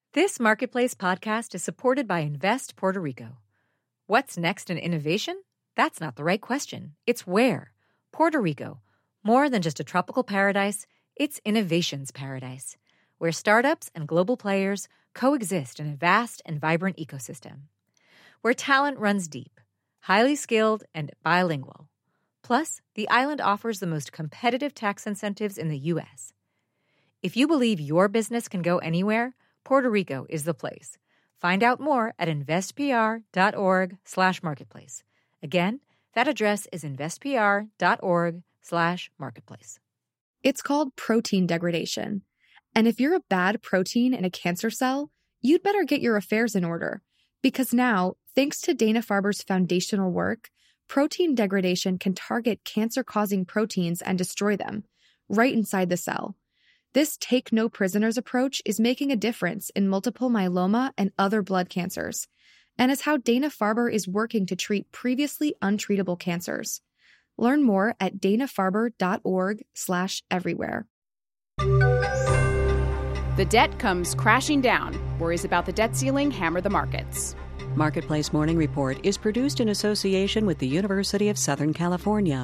This Marketplace podcast is supported by Invest Puerto Rico. What's next in innovation? That's not the right question. It's where. Puerto Rico. More than just a tropical paradise, it's innovation's paradise, where startups and global players coexist in a vast and vibrant ecosystem. Where talent runs deep, highly skilled, and bilingual. Plus, the island offers the most competitive tax incentives in the U.S. If you believe your business can go anywhere, Puerto Rico is the place. Find out more at investpr.org/marketplace. Again, that address is investpr.org/marketplace. It's called protein degradation. And if you're a bad protein in a cancer cell, you'd better get your affairs in order. Because now, thanks to Dana-Farber's foundational work, protein degradation can target cancer-causing proteins and destroy them, right inside the cell. This take-no-prisoners approach is making a difference in multiple myeloma and other blood cancers, and is how Dana-Farber is working to treat previously untreatable cancers. Learn more at danafarber.org/everywhere. The debt comes crashing down. Worries about the debt ceiling hammer the markets. Marketplace Morning Report is produced in association with the University of Southern California.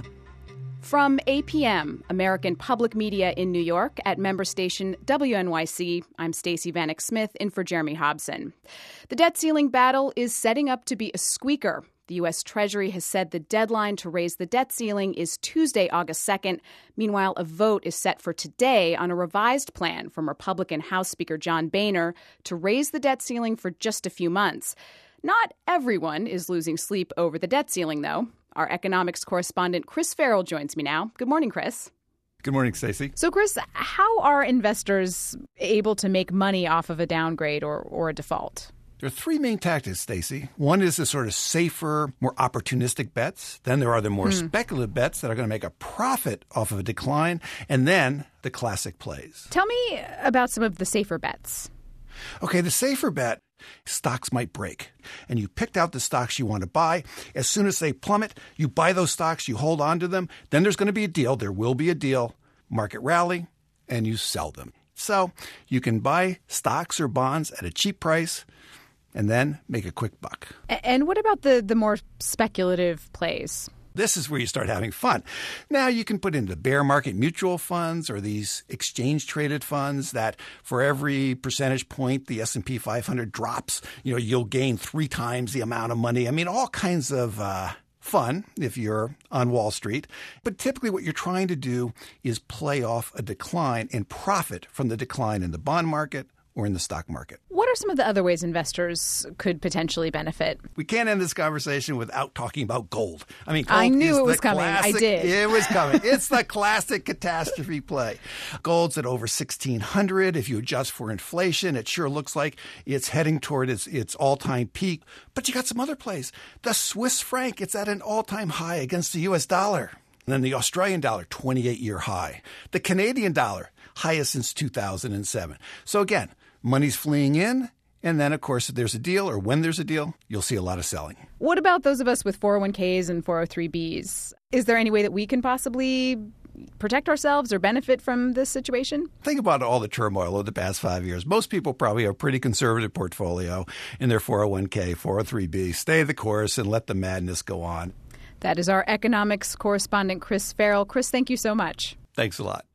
From APM, American Public Media in New York, at member station WNYC, I'm Stacey Vanek Smith in for Jeremy Hobson. The debt ceiling battle is setting up to be a squeaker. The U.S. Treasury has said the deadline to raise the debt ceiling is Tuesday, August 2nd. Meanwhile, a vote is set for today on a revised plan from Republican House Speaker John Boehner to raise the debt ceiling for just a few months. Not everyone is losing sleep over the debt ceiling, though. Our economics correspondent Chris Farrell joins me now. Good morning, Chris. Good morning, Stacey. So, Chris, how are investors able to make money off of a downgrade or a default? There are three main tactics, Stacey. One is the sort of safer, more opportunistic bets. Then there are the more speculative bets that are going to make a profit off of a decline. And then the classic plays. Tell me about some of the safer bets. Okay, the safer bet, stocks might break. And you picked out the stocks you want to buy. As soon as they plummet, you buy those stocks, you hold on to them. Then there's going to be a deal. There will be a deal. Market rally, and you sell them. So you can buy stocks or bonds at a cheap price and then make a quick buck. And what about the more speculative plays? This is where you start having fun. Now you can put into bear market mutual funds or these exchange-traded funds that for every percentage point the S&P 500 drops, you'll gain 3 times the amount of money. I mean, all kinds of fun if you're on Wall Street. But typically what you're trying to do is play off a decline and profit from the decline in the bond market or in the stock market. What are some of the other ways investors could potentially benefit? We can't end this conversation without talking about gold. I mean, I knew it was coming. Classic, I did. It was coming. It's the classic catastrophe play. Gold's at over 1,600. If you adjust for inflation, it sure looks like it's heading toward its all-time peak. But you got some other plays. The Swiss franc, it's at an all-time high against the U.S. dollar. And then the Australian dollar, 28-year high. The Canadian dollar, highest since 2007. So again, money's fleeing in, and then, of course, if there's a deal or when there's a deal, you'll see a lot of selling. What about those of us with 401ks and 403bs? Is there any way that we can possibly protect ourselves or benefit from this situation? Think about all the turmoil over the past 5 years. Most people probably have a pretty conservative portfolio in their 401k, 403b. Stay the course and let the madness go on. That is our economics correspondent, Chris Farrell. Chris, thank you so much. Thanks a lot.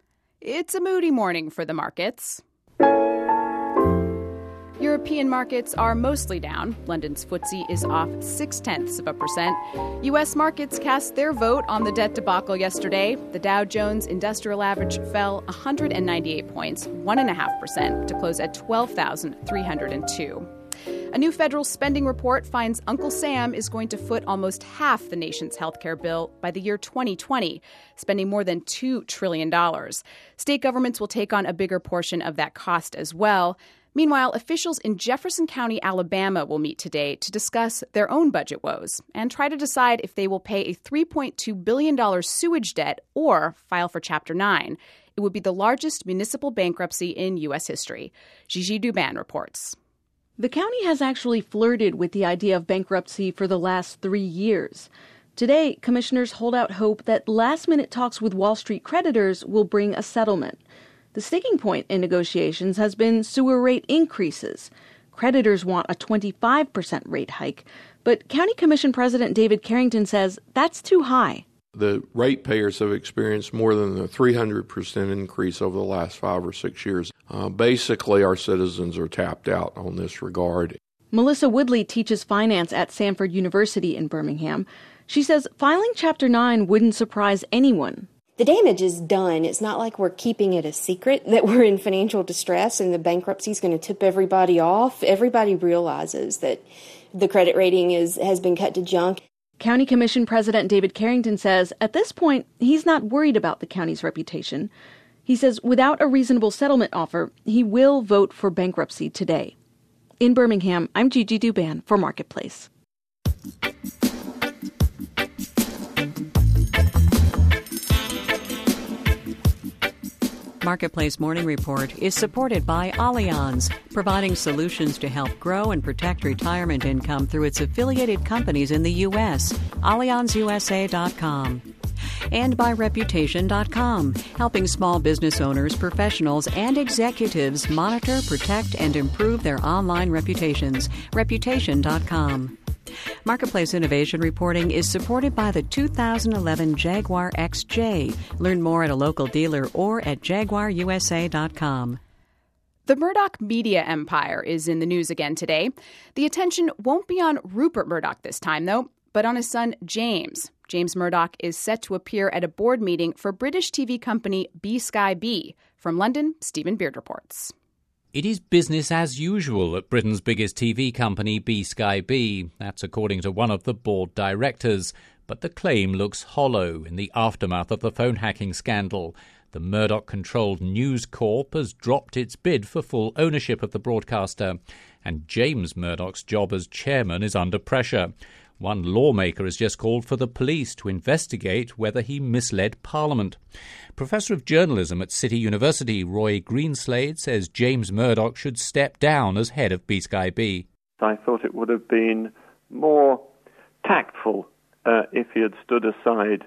It's a moody morning for the markets. European markets are mostly down. London's FTSE is off 0.6%. U.S. markets cast their vote on the debt debacle yesterday. The Dow Jones Industrial Average fell 198 points, 1.5%, to close at 12,302. A new federal spending report finds Uncle Sam is going to foot almost half the nation's healthcare bill by the year 2020, spending more than $2 trillion. State governments will take on a bigger portion of that cost as well. Meanwhile, officials in Jefferson County, Alabama will meet today to discuss their own budget woes and try to decide if they will pay a $3.2 billion sewage debt or file for Chapter 9. It would be the largest municipal bankruptcy in U.S. history. Gigi Douban reports. The county has actually flirted with the idea of bankruptcy for the last 3 years. Today, commissioners hold out hope that last-minute talks with Wall Street creditors will bring a settlement. The sticking point in negotiations has been sewer rate increases. Creditors want a 25% rate hike, but County Commission President David Carrington says that's too high. The ratepayers have experienced more than a 300% increase over the last 5 or 6 years. Basically, our citizens are tapped out on this regard. Melissa Woodley teaches finance at Samford University in Birmingham. She says filing Chapter 9 wouldn't surprise anyone. The damage is done. It's not like we're keeping it a secret that we're in financial distress and the bankruptcy is going to tip everybody off. Everybody realizes that the credit rating has been cut to junk. County Commission President David Carrington says at this point, he's not worried about the county's reputation. He says without a reasonable settlement offer, he will vote for bankruptcy today. In Birmingham, I'm Gigi Duban for Marketplace. Marketplace Morning Report is supported by Allianz, providing solutions to help grow and protect retirement income through its affiliated companies in the U.S., AllianzUSA.com. And by Reputation.com, helping small business owners, professionals, and executives monitor, protect, and improve their online reputations. Reputation.com. Marketplace Innovation Reporting is supported by the 2011 Jaguar XJ. Learn more at a local dealer or at JaguarUSA.com. The Murdoch media empire is in the news again today. The attention won't be on Rupert Murdoch this time, though, but on his son, James. James Murdoch is set to appear at a board meeting for British TV company B-Sky-B. From London, Stephen Beard reports. It is business as usual at Britain's biggest TV company, B-Sky-B. That's according to one of the board directors. But the claim looks hollow in the aftermath of the phone hacking scandal. The Murdoch-controlled News Corp has dropped its bid for full ownership of the broadcaster. And James Murdoch's job as chairman is under pressure. One lawmaker has just called for the police to investigate whether he misled Parliament. Professor of journalism at City University, Roy Greenslade, says James Murdoch should step down as head of B-Sky-B. I thought it would have been more tactful if he had stood aside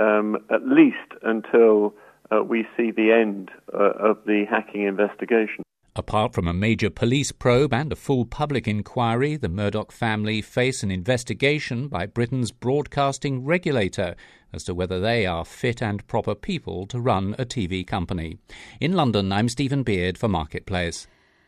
at least until we see the end of the hacking investigation. Apart from a major police probe and a full public inquiry, the Murdoch family face an investigation by Britain's broadcasting regulator as to whether they are fit and proper people to run a TV company. In London, I'm Stephen Beard for Marketplace.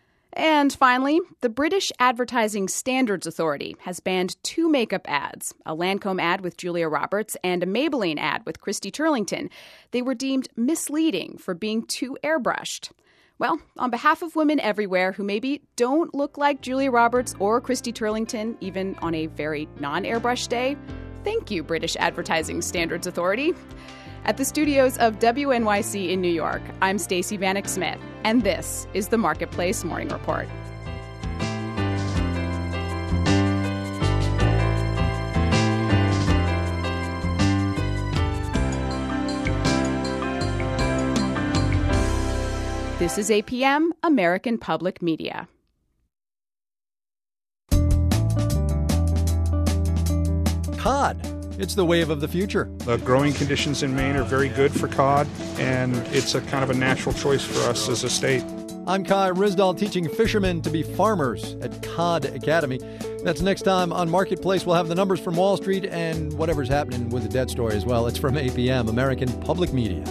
And finally, the British Advertising Standards Authority has banned 2 makeup ads, a Lancome ad with Julia Roberts and a Maybelline ad with Christy Turlington. They were deemed misleading for being too airbrushed. Well, on behalf of women everywhere who maybe don't look like Julia Roberts or Christy Turlington, even on a very non-airbrush day, thank you, British Advertising Standards Authority. At the studios of WNYC in New York, I'm Stacey Vanek Smith, and this is the Marketplace Morning Report. This is APM, American Public Media. Cod. It's the wave of the future. The growing conditions in Maine are very good for cod, and it's a kind of a natural choice for us as a state. I'm Kai Risdal, teaching fishermen to be farmers at Cod Academy. That's next time on Marketplace. We'll have the numbers from Wall Street and whatever's happening with the debt story as well. It's from APM, American Public Media.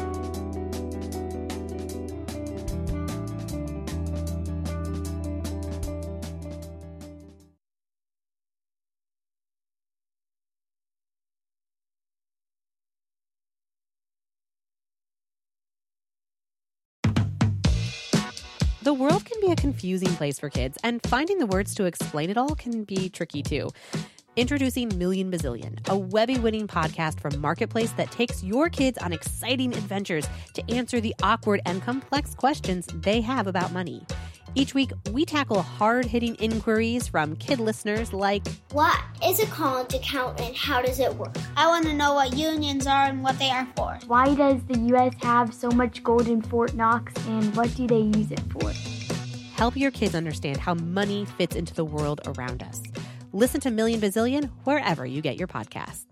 The world can be a confusing place for kids, and finding the words to explain it all can be tricky too. Introducing Million Bazillion, a Webby-winning podcast from Marketplace that takes your kids on exciting adventures to answer the awkward and complex questions they have about money. Each week, we tackle hard-hitting inquiries from kid listeners like, what is a college account and how does it work? I want to know what unions are and what they are for. Why does the U.S. have so much gold in Fort Knox and what do they use it for? Help your kids understand how money fits into the world around us. Listen to Million Bazillion wherever you get your podcasts.